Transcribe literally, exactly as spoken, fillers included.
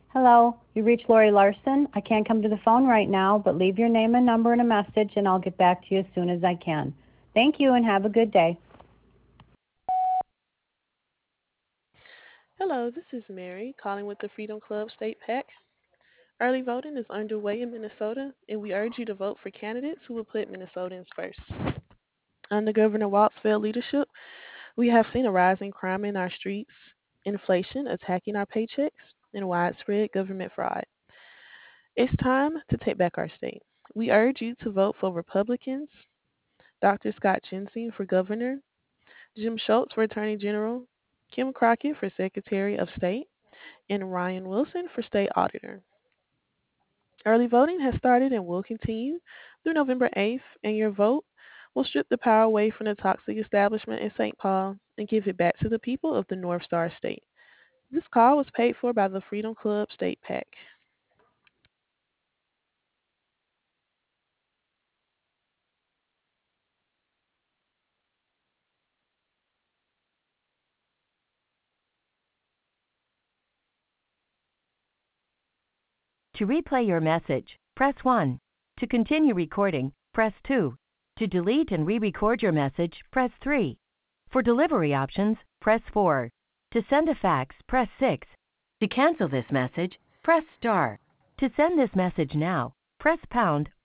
Hello, you reached Lori Larson. I can't come to the phone right now, but leave your name and number and a message, and I'll get back to you as soon as I can. Thank you, and have a good day. Hello, this is Mary calling with the Freedom Club State PAC. Early voting is underway in Minnesota, and we urge you to vote for candidates who will put Minnesotans first. Under Governor Waltz's leadership, we have seen a rise in crime in our streets, inflation attacking our paychecks, and widespread government fraud. It's time to take back our state. We urge you to vote for Republicans, Doctor Scott Jensen for governor, Jim Schultz for attorney general, Kim Crockett for secretary of state, and Ryan Wilson for state auditor. Early voting has started and will continue through November eighth, and your vote will strip the power away from the toxic establishment in Saint Paul and give it back to the people of the North Star State. This call was paid for by the Freedom Club State PAC. To replay your message, press one. To continue recording, press two. To delete and re-record your message, press three. For delivery options, press four. To send a fax, press six. To cancel this message, press star. To send this message now, press pound